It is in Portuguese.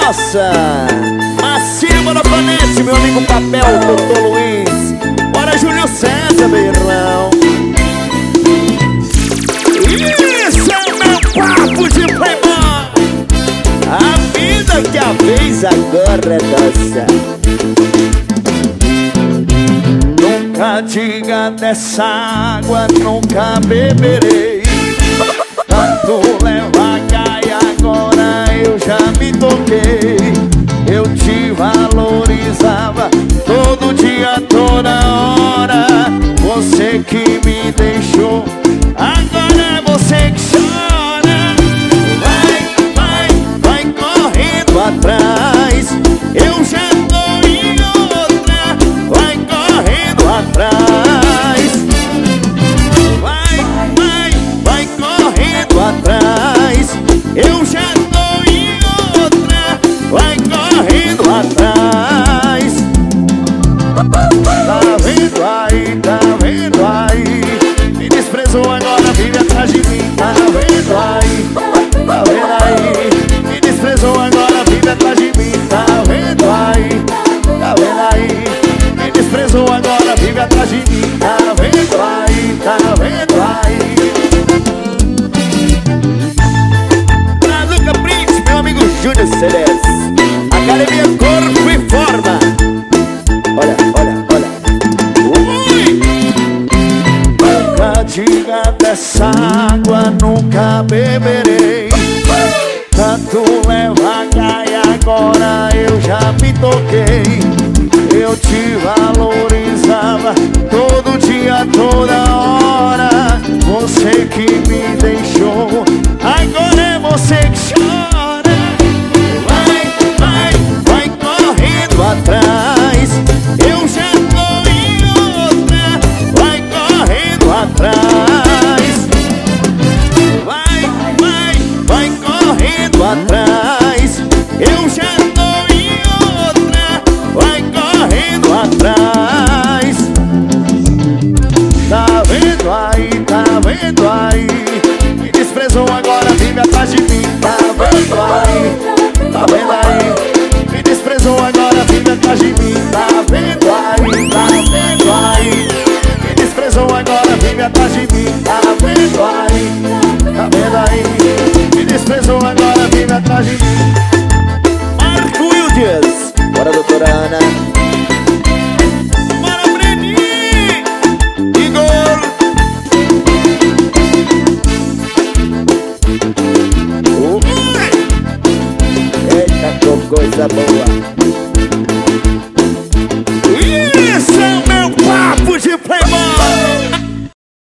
nossa. Marcinho Monofonete, meu amigo Papel, Doutor Luiz. Bora, Júlio César, meu irmão. Isso é o meu papo de playboy. A vida que a vez agora é nossa. Nunca diga dessa água, nunca beberei. Tanto leva cá e agora eu já me toquei. Eu te valorizava todo dia, toda hora. Você que me deixou, agora é você que chora. Vai correndo atrás. Eu já tô em outra. Vai correndo atrás. Vai correndo atrás. Eu já tô em outra. Vai correndo atrás. Tá vendo aí, tá vendo aí. Me desprezou, agora vive atrás de mim. Tá vendo aí, tá vendo aí. Me desprezou, agora vive atrás de mim. Tá vendo aí, tá vendo aí. Me desprezou, agora vive atrás de mim. Tá vendo aí, tá vendo aí. Brazuca Prince, meu amigo Júnior Ceres. Academia Corpo e Forma. Olha, olha, olha. Ui! Nunca diga dessa água, nunca beberei. Tanto leva cá e agora eu já me toquei. Eu te valorizava todo dia, toda hora. Você que me deixou, agora é você que chora. Vai correndo atrás. Eu já tô em outra. Vai correndo atrás. Vai correndo atrás. Eu já tô em outra. Vai correndo atrás. Tá vendo aí, tá vendo aí. Me desprezou, agora vive atrás de mim. Tá vendo aí, tá vendo aí. Me desprezou, agora vive atrás de mim. Tá vendo aí, tá vendo aí. Me desprezou, agora vive atrás de mim. Tá vendo aí, tá vendo aí. Me desprezou, agora vive atrás de mim. Marco Wildes. Bora, doutora Ana. Bora, Breninho. Igor. Eita, que coisa boa.